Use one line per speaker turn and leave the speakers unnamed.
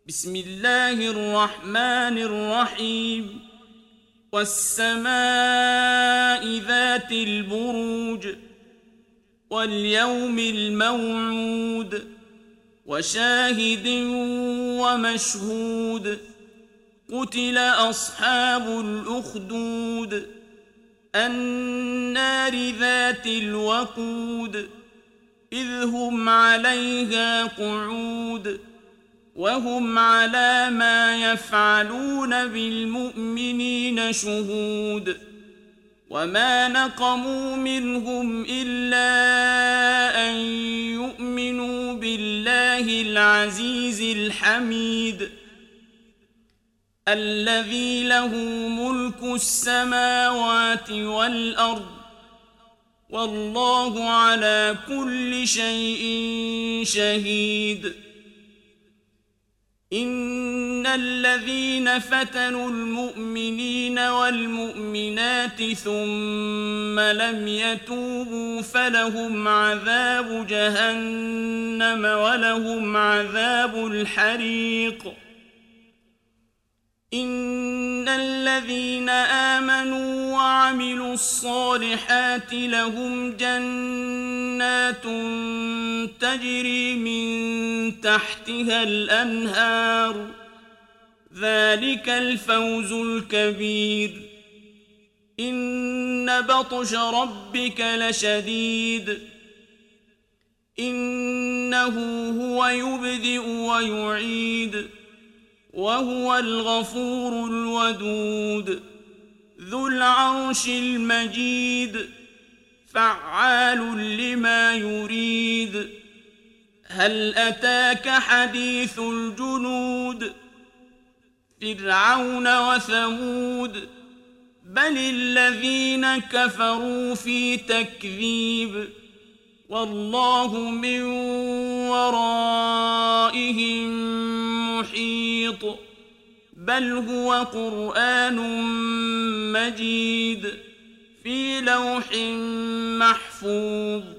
بسم الله الرحمن الرحيم والسماء ذات البروج واليوم الموعود وشاهد ومشهود قتل أصحاب الأخدود النار ذات الوقود إذ هم عليها قعود وهم على ما يفعلون بالمؤمنين شهود وما نقموا منهم إلا أن يؤمنوا بالله العزيز الحميد الذي له ملك السماوات والأرض والله على كل شيء شهيد إن الذين فتنوا المؤمنين والمؤمنات ثم لم يتوبوا فلهم عذاب جهنم ولهم عذاب الحريق إن الذين آمنوا وعملوا الصالحات لهم جنات تجري من تحتها الأنهار ذلك الفوز الكبير إن بطش ربك لشديد إنه هو يبدئ ويعيد وهو الغفور الودود ذو العرش المجيد فعال لما يريد هل أتاك حديث الجنود فرعون وثمود بل الذين كفروا في تكذيب والله من ورائهم محيط بل هو قرآن مجيد في لوح محفوظ